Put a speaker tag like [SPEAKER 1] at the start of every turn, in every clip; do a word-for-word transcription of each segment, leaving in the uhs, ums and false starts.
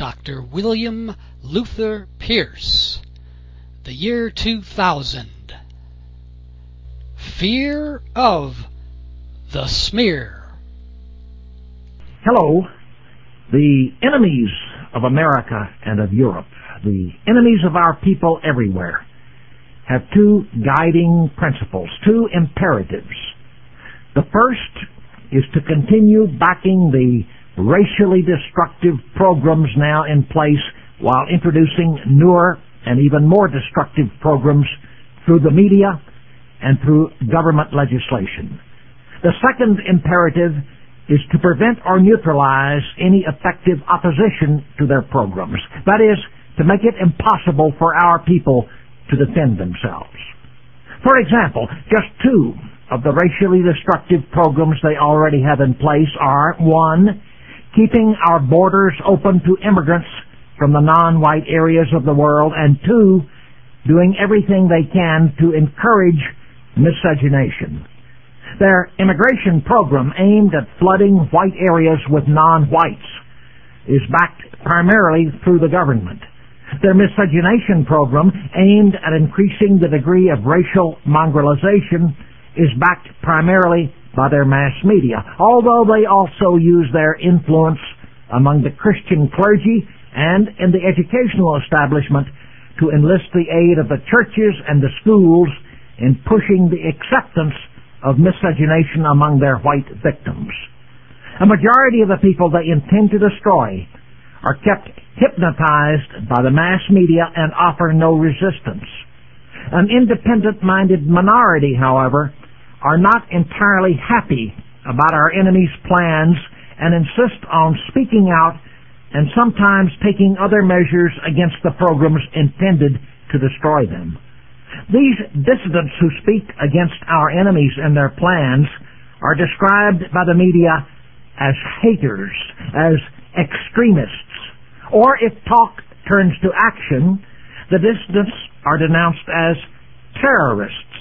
[SPEAKER 1] Doctor William Luther Pierce. The year two thousand. Fear of the smear.
[SPEAKER 2] Hello. The enemies of America and of Europe, the enemies of our people everywhere, have two guiding principles, two imperatives. The first is to continue backing the racially destructive programs now in place while introducing newer and even more destructive programs through the media and through government legislation. The second imperative is to prevent or neutralize any effective opposition to their programs. That is, to make it impossible for our people to defend themselves. For example, just two of the racially destructive programs they already have in place are, one, keeping our borders open to immigrants from the non-white areas of the world, and two, doing everything they can to encourage miscegenation. Their immigration program aimed at flooding white areas with non-whites is backed primarily through the government. Their miscegenation program aimed at increasing the degree of racial mongrelization is backed primarily by their mass media, although they also use their influence among the Christian clergy and in the educational establishment to enlist the aid of the churches and the schools in pushing the acceptance of miscegenation among their white victims. A majority of the people they intend to destroy are kept hypnotized by the mass media and offer no resistance. An independent-minded minority, however, are not entirely happy about our enemies' plans and insist on speaking out and sometimes taking other measures against the programs intended to destroy them. These dissidents who speak against our enemies and their plans are described by the media as haters, as extremists, or if talk turns to action, the dissidents are denounced as terrorists.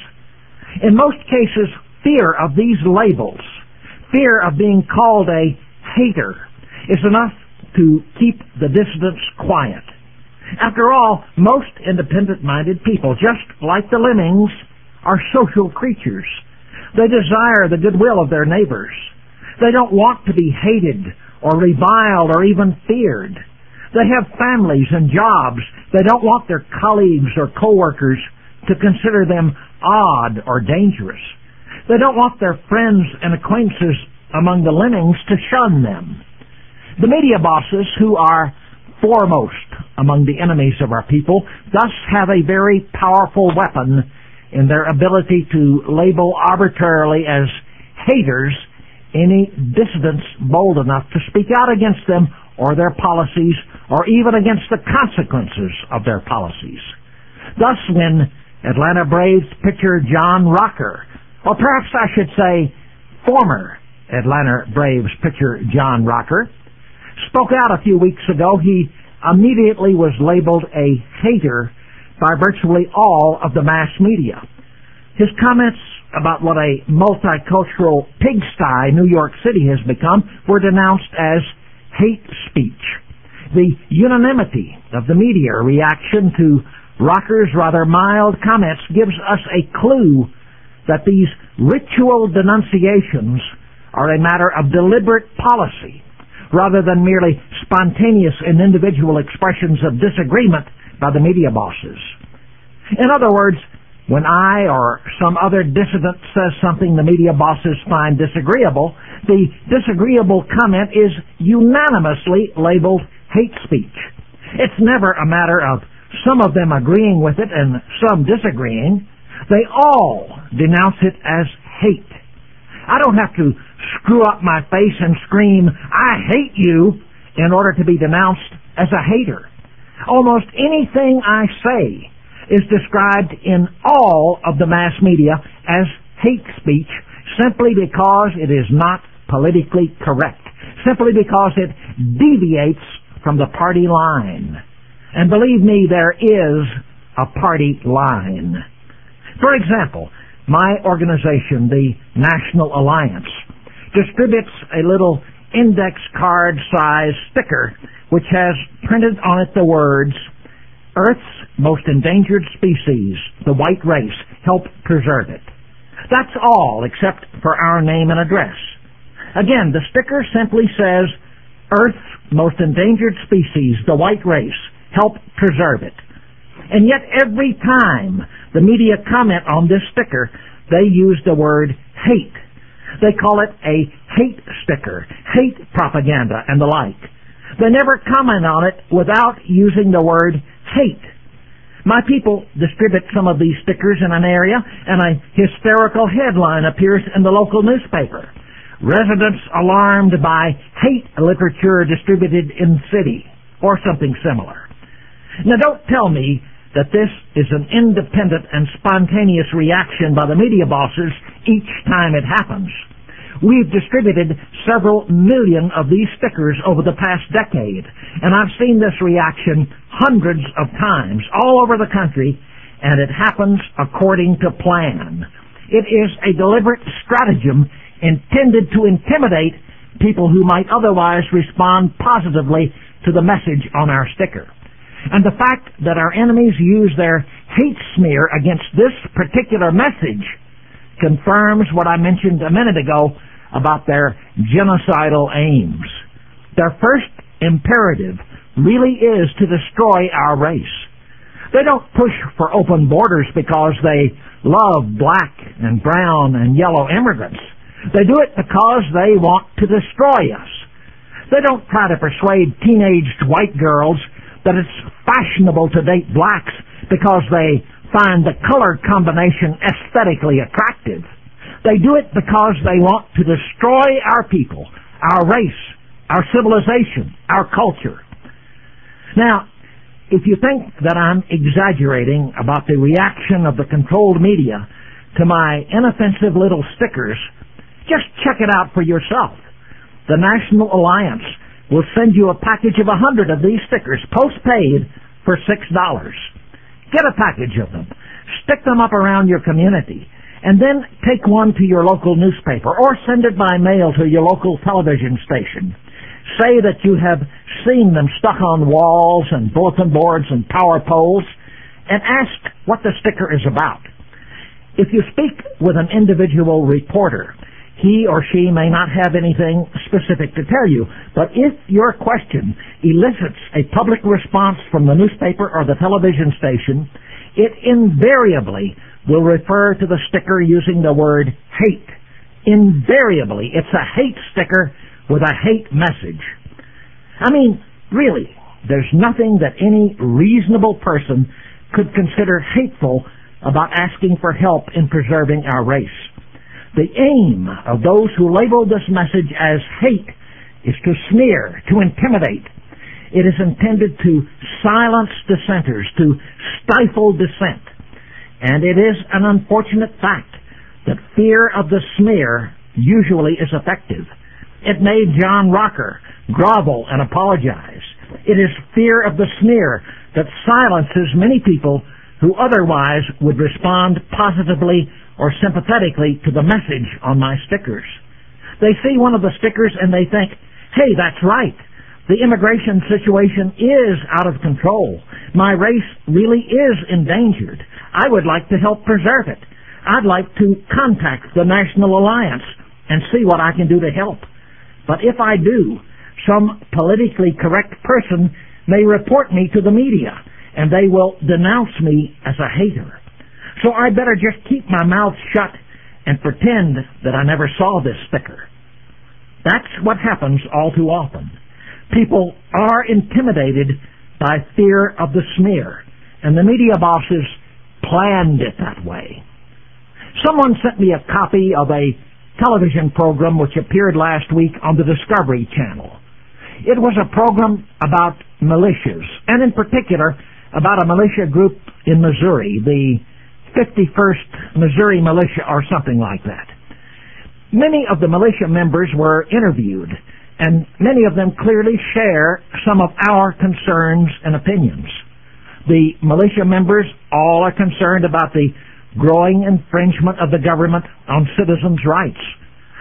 [SPEAKER 2] In most cases, fear of these labels, fear of being called a hater, is enough to keep the dissidents quiet. After all, most independent-minded people, just like the lemmings, are social creatures. They desire the goodwill of their neighbors. They don't want to be hated or reviled or even feared. They have families and jobs. They don't want their colleagues or coworkers to consider them odd or dangerous. They don't want their friends and acquaintances among the lemmings to shun them. The media bosses, who are foremost among the enemies of our people, thus have a very powerful weapon in their ability to label arbitrarily as haters any dissidents bold enough to speak out against them or their policies, or even against the consequences of their policies. Thus, when Atlanta Braves pitcher John Rocker, or perhaps I should say former Atlanta Braves pitcher John Rocker, spoke out a few weeks ago, he immediately was labeled a hater by virtually all of the mass media. His comments about what a multicultural pigsty New York City has become were denounced as hate speech. The unanimity of the media reaction to Rocker's rather mild comments gives us a clue that these ritual denunciations are a matter of deliberate policy, rather than merely spontaneous and individual expressions of disagreement by the media bosses. In other words, when I or some other dissident says something the media bosses find disagreeable, the disagreeable comment is unanimously labeled hate speech. It's never a matter of some of them agreeing with it and some disagreeing. They all denounce it as hate. I don't have to screw up my face and scream, "I hate you," in order to be denounced as a hater. Almost anything I say is described in all of the mass media as hate speech simply because it is not politically correct, simply because it deviates from the party line. And believe me, there is a party line. For example, my organization, the National Alliance, distributes a little index card size sticker which has printed on it the words, "Earth's most endangered species, the white race, help preserve it." That's all except for our name and address. Again, the sticker simply says, "Earth's most endangered species, the white race, help preserve it." And yet every time the media comment on this sticker, they use the word hate. They call it a hate sticker, hate propaganda, and the like. They never comment on it without using the word hate. My people distribute some of these stickers in an area, and a hysterical headline appears in the local newspaper. "Residents alarmed by hate literature distributed in city," or something similar. Now don't tell me that this is an independent and spontaneous reaction by the media bosses each time it happens. We've distributed several million of these stickers over the past decade, and I've seen this reaction hundreds of times all over the country, and it happens according to plan. It is a deliberate stratagem intended to intimidate people who might otherwise respond positively to the message on our sticker. And the fact that our enemies use their hate smear against this particular message confirms what I mentioned a minute ago about their genocidal aims. Their first imperative really is to destroy our race. They don't push for open borders because they love black and brown and yellow immigrants. They do it because they want to destroy us. They don't try to persuade teenaged white girls that it's fashionable to date blacks because they find the color combination aesthetically attractive. They do it because they want to destroy our people, our race, our civilization, our culture. Now, if you think that I'm exaggerating about the reaction of the controlled media to my inoffensive little stickers, just check it out for yourself. The National Alliance will send you a package of a hundred of these stickers, postpaid, for six dollars. Get a package of them. Stick them up around your community. And then take one to your local newspaper or send it by mail to your local television station. Say that you have seen them stuck on walls and bulletin boards and power poles, and ask what the sticker is about. If you speak with an individual reporter, he or she may not have anything specific to tell you, but if your question elicits a public response from the newspaper or the television station, it invariably will refer to the sticker using the word hate. Invariably, it's a hate sticker with a hate message. I mean, really, there's nothing that any reasonable person could consider hateful about asking for help in preserving our race. The aim of those who label this message as hate is to smear, to intimidate. It is intended to silence dissenters, to stifle dissent. And it is an unfortunate fact that fear of the smear usually is effective. It made John Rocker grovel and apologize. It is fear of the smear that silences many people who otherwise would respond positively or sympathetically to the message on my stickers. They see one of the stickers and they think, hey, that's right. The immigration situation is out of control. My race really is endangered. I would like to help preserve it. I'd like to contact the National Alliance and see what I can do to help. But if I do, some politically correct person may report me to the media, and they will denounce me as a hater. So I better just keep my mouth shut and pretend that I never saw this sticker. That's what happens all too often. People are intimidated by fear of the smear, and the media bosses planned it that way. Someone sent me a copy of a television program which appeared last week on the Discovery Channel. It was a program about militias, and in particular about a militia group in Missouri, the fifty-first Missouri Militia or something like that. Many of the militia members were interviewed, and many of them clearly share some of our concerns and opinions. The militia members all are concerned about the growing infringement of the government on citizens' rights.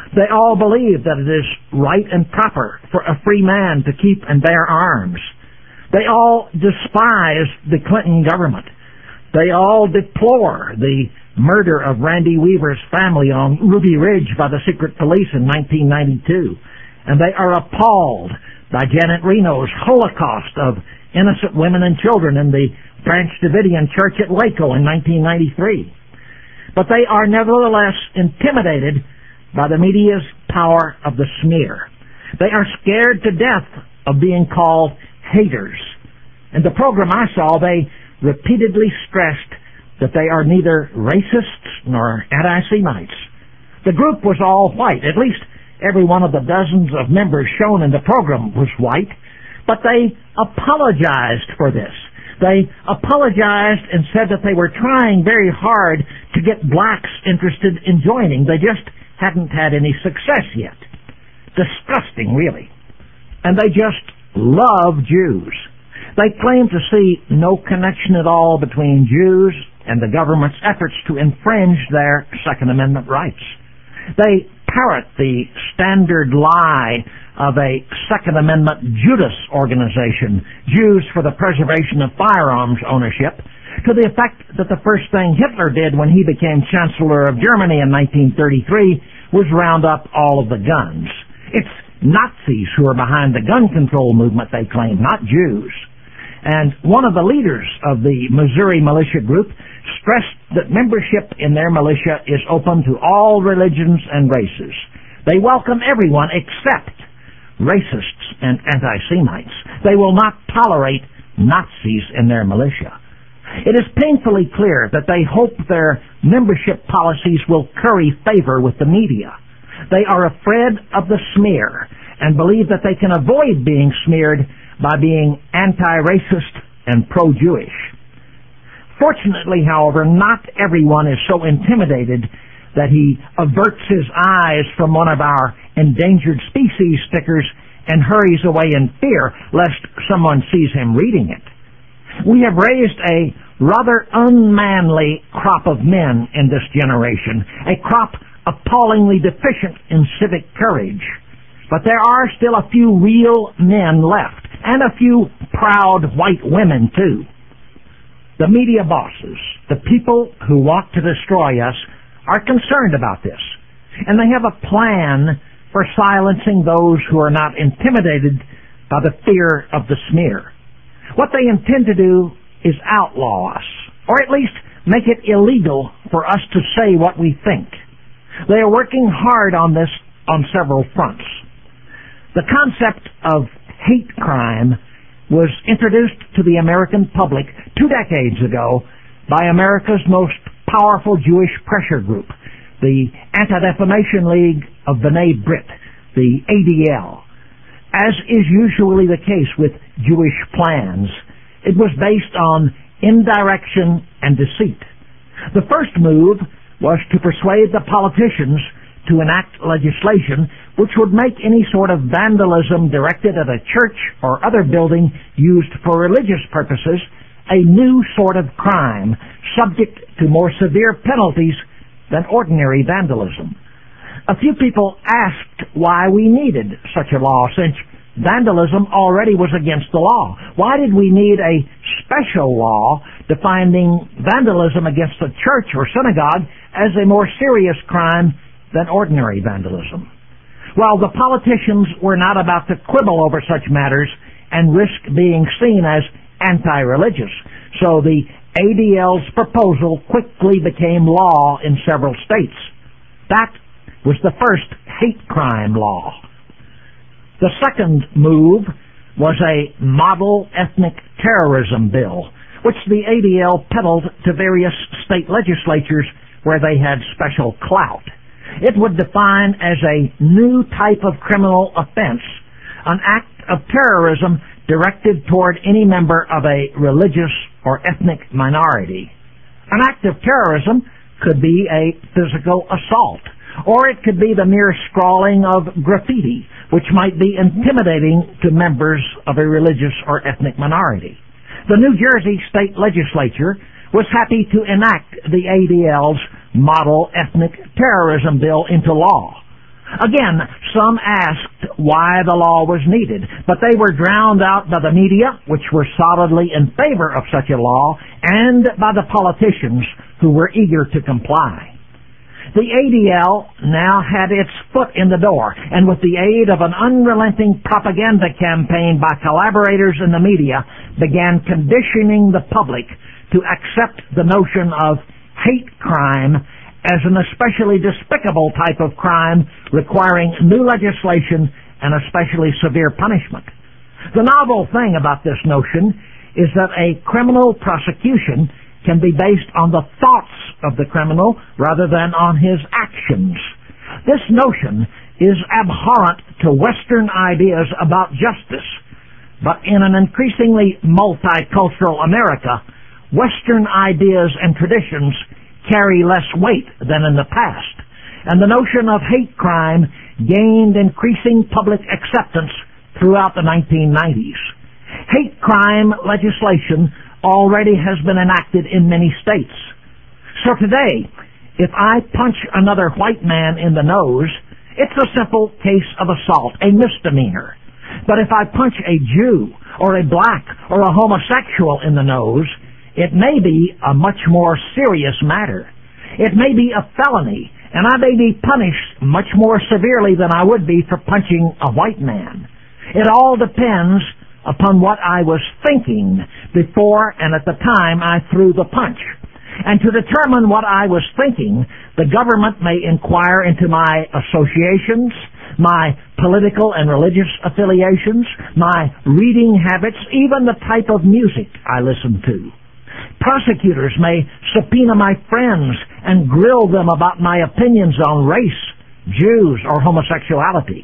[SPEAKER 2] They all believe that it is right and proper for a free man to keep and bear arms. They all despise the Clinton government. They all deplore the murder of Randy Weaver's family on Ruby Ridge by the secret police in nineteen ninety-two. And they are appalled by Janet Reno's holocaust of innocent women and children in the Branch Davidian Church at Waco in nineteen ninety-three. But they are nevertheless intimidated by the media's power of the smear. They are scared to death of being called haters. In the program I saw, they repeatedly stressed that they are neither racists nor anti-Semites. The group was all white. At least every one of the dozens of members shown in the program was white. But they apologized for this. They apologized and said that they were trying very hard to get blacks interested in joining. They just hadn't had any success yet. Disgusting, really. And they just love Jews. They claim to see no connection at all between Jews and the government's efforts to infringe their Second Amendment rights. They parrot the standard lie of a Second Amendment Judas organization, Jews for the Preservation of Firearms Ownership, to the effect that the first thing Hitler did when he became Chancellor of Germany in nineteen thirty-three was round up all of the guns. It's Nazis who are behind the gun control movement, they claim, not Jews. And one of the leaders of the Missouri militia group stressed that membership in their militia is open to all religions and races. They welcome everyone except racists and anti-Semites. They will not tolerate Nazis in their militia. It is painfully clear that they hope their membership policies will curry favor with the media. They are afraid of the smear and believe that they can avoid being smeared by being anti-racist and pro-Jewish. Fortunately, however, not everyone is so intimidated that he averts his eyes from one of our endangered species stickers and hurries away in fear lest someone sees him reading it. We have raised a rather unmanly crop of men in this generation, a crop appallingly deficient in civic courage. But there are still a few real men left, and a few proud white women, too. The media bosses, the people who want to destroy us, are concerned about this, and they have a plan for silencing those who are not intimidated by the fear of the smear. What they intend to do is outlaw us, or at least make it illegal for us to say what we think. They are working hard on this on several fronts. The concept of hate crime was introduced to the American public two decades ago by America's most powerful Jewish pressure group, the Anti-Defamation League of B'nai B'rith, the A D L. As is usually the case with Jewish plans, it was based on indirection and deceit. The first move was to persuade the politicians to enact legislation which would make any sort of vandalism directed at a church or other building used for religious purposes a new sort of crime, subject to more severe penalties than ordinary vandalism. A few people asked why we needed such a law, since vandalism already was against the law. Why did we need a special law defining vandalism against a church or synagogue as a more serious crime than ordinary vandalism? Well, the politicians were not about to quibble over such matters and risk being seen as anti-religious. So the A D L's proposal quickly became law in several states. That was the first hate crime law. The second move was a model ethnic terrorism bill, which the A D L peddled to various state legislatures where they had special clout. It would define as a new type of criminal offense an act of terrorism directed toward any member of a religious or ethnic minority. An act of terrorism could be a physical assault, or it could be the mere scrawling of graffiti, which might be intimidating to members of a religious or ethnic minority. The New Jersey state legislature was happy to enact the A D L's model ethnic terrorism bill into law. Again, some asked why the law was needed, but they were drowned out by the media, which were solidly in favor of such a law, and by the politicians who were eager to comply. The A D L now had its foot in the door, and with the aid of an unrelenting propaganda campaign by collaborators in the media, began conditioning the public to accept the notion of hate crime as an especially despicable type of crime requiring new legislation and especially severe punishment. The novel thing about this notion is that a criminal prosecution can be based on the thoughts of the criminal rather than on his actions. This notion is abhorrent to Western ideas about justice, but in an increasingly multicultural America, Western ideas and traditions carry less weight than in the past, and the notion of hate crime gained increasing public acceptance throughout the nineteen nineties. Hate crime legislation already has been enacted in many states. So today, if I punch another white man in the nose, it's a simple case of assault, a misdemeanor. But if I punch a Jew or a black or a homosexual in the nose, it may be a much more serious matter. It may be a felony, and I may be punished much more severely than I would be for punching a white man. It all depends upon what I was thinking before and at the time I threw the punch. And to determine what I was thinking, the government may inquire into my associations, my political and religious affiliations, my reading habits, even the type of music I listen to. Prosecutors may subpoena my friends and grill them about my opinions on race, Jews, or homosexuality.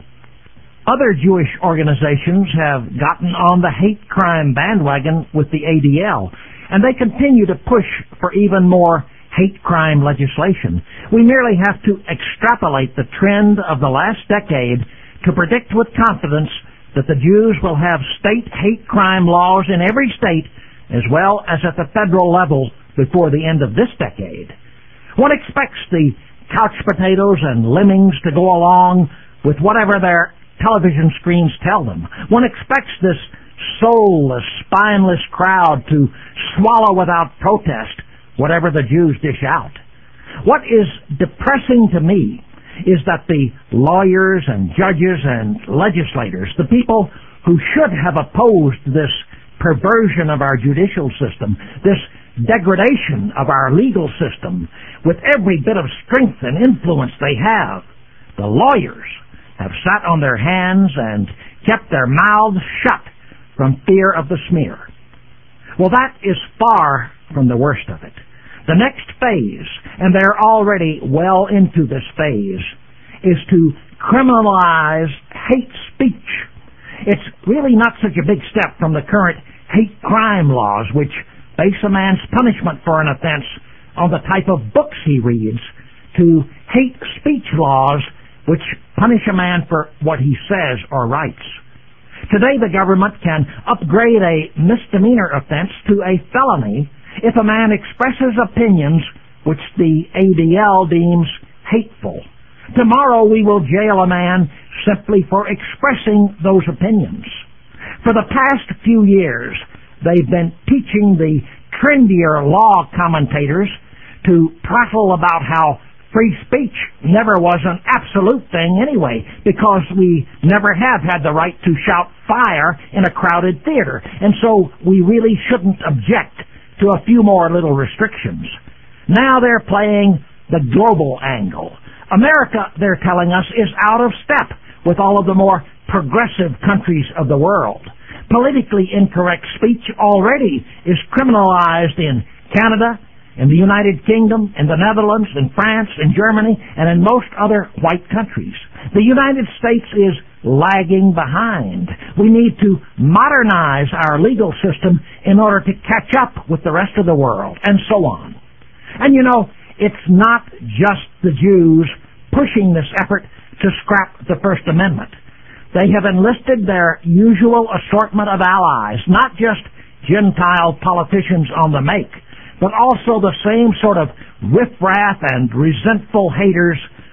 [SPEAKER 2] Other Jewish organizations have gotten on the hate crime bandwagon with the A D L, and they continue to push for even more hate crime legislation. We merely have to extrapolate the trend of the last decade to predict with confidence that the Jews will have state hate crime laws in every state as well as at the federal level before the end of this decade. One expects the couch potatoes and lemmings to go along with whatever their television screens tell them. One expects this soulless, spineless crowd to swallow without protest whatever the Jews dish out. What is depressing to me is that the lawyers and judges and legislators, the people who should have opposed this perversion of our judicial system, this degradation of our legal system, with every bit of strength and influence they have, the lawyers have sat on their hands and kept their mouths shut from fear of the smear. Well, that is far from the worst of it. The next phase, and they're already well into this phase, is to criminalize hate speech. It's really not such a big step from the current hate crime laws, which base a man's punishment for an offense on the type of books he reads, to hate speech laws, which punish a man for what he says or writes. Today, the government can upgrade a misdemeanor offense to a felony if a man expresses opinions which the A D L deems hateful. Tomorrow, we will jail a man simply for expressing those opinions. For the past few years, they've been teaching the trendier law commentators to prattle about how free speech never was an absolute thing anyway, because we never have had the right to shout fire in a crowded theater, and so we really shouldn't object to a few more little restrictions. Now they're playing the global angle. America, they're telling us, is out of step with all of the more progressive countries of the world. Politically incorrect speech already is criminalized in Canada, in the United Kingdom, in the Netherlands, in France, in Germany, and in most other white countries. The United States is lagging behind. We need to modernize our legal system in order to catch up with the rest of the world, and so on. And you know, it's not just the Jews pushing this effort to scrap the First Amendment. They have enlisted their usual assortment of allies, not just Gentile politicians on the make, but also the same sort of riffraff and resentful haters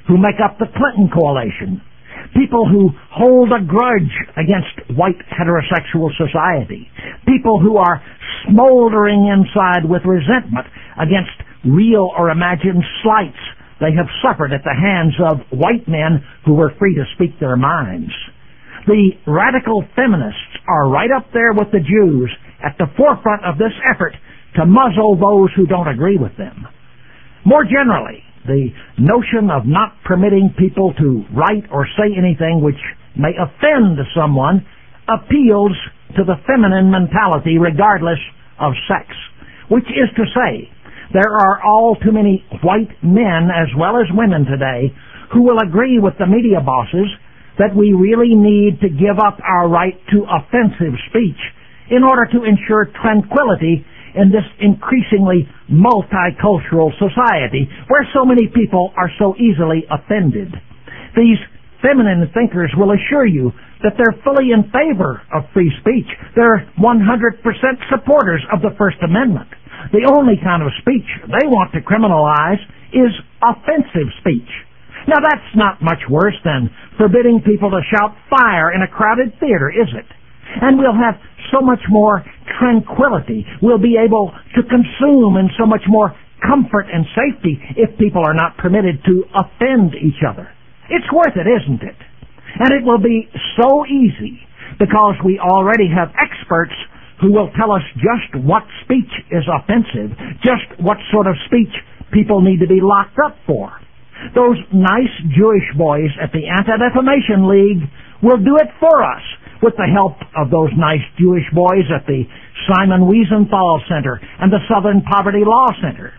[SPEAKER 2] who make up the Clinton coalition, people who hold a grudge against white heterosexual society, people who are smoldering inside with resentment against real or imagined slights they have suffered at the hands of white men who were free to speak their minds. The radical feminists are right up there with the Jews at the forefront of this effort to muzzle those who don't agree with them. More generally, the notion of not permitting people to write or say anything which may offend someone appeals to the feminine mentality regardless of sex, which is to say, there are all too many white men as well as women today who will agree with the media bosses that we really need to give up our right to offensive speech in order to ensure tranquility in this increasingly multicultural society where so many people are so easily offended. These feminine thinkers will assure you that they're fully in favor of free speech. They're one hundred percent supporters of the First Amendment. The only kind of speech they want to criminalize is offensive speech. Now that's not much worse than forbidding people to shout fire in a crowded theater, is it? And we'll have so much more tranquility. We'll be able to consume in so much more comfort and safety if people are not permitted to offend each other. It's worth it, isn't it? And it will be so easy because we already have experts who will tell us just what speech is offensive, just what sort of speech people need to be locked up for. Those nice Jewish boys at the Anti-Defamation League will do it for us with the help of those nice Jewish boys at the Simon Wiesenthal Center and the Southern Poverty Law Center.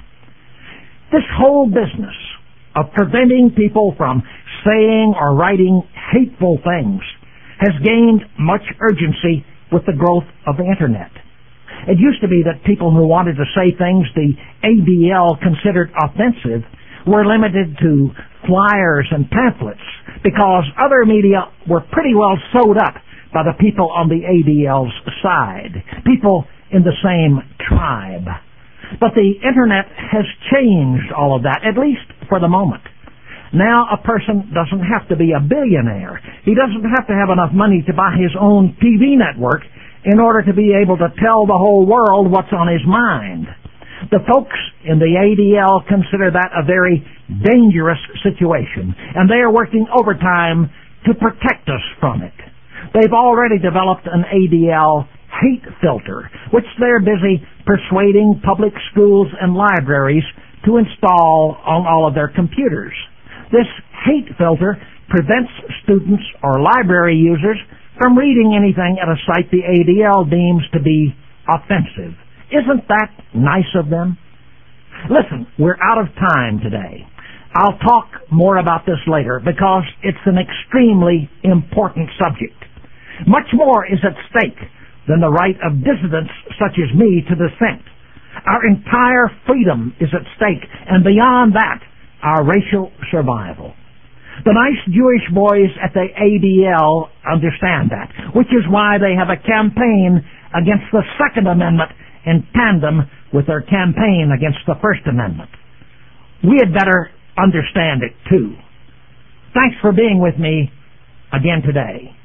[SPEAKER 2] This whole business of preventing people from saying or writing hateful things has gained much urgency with the growth of the Internet. It used to be that people who wanted to say things the A D L considered offensive were limited to flyers and pamphlets because other media were pretty well sewed up by the people on the A D L's side, people in the same tribe. But the Internet has changed all of that, at least for the moment. Now a person doesn't have to be a billionaire. He doesn't have to have enough money to buy his own T V network in order to be able to tell the whole world what's on his mind. The folks in the A D L consider that a very dangerous situation, and they are working overtime to protect us from it. They've already developed an A D L hate filter, which they're busy persuading public schools and libraries to install on all of their computers. This hate filter prevents students or library users from reading anything at a site the A D L deems to be offensive. Isn't that nice of them? Listen, we're out of time today. I'll talk more about this later because it's an extremely important subject. Much more is at stake than the right of dissidents such as me to dissent. Our entire freedom is at stake, and beyond that, our racial survival. The nice Jewish boys at the A D L understand that, which is why they have a campaign against the Second Amendment in tandem with their campaign against the First Amendment. We had better understand it too. Thanks for being with me again today.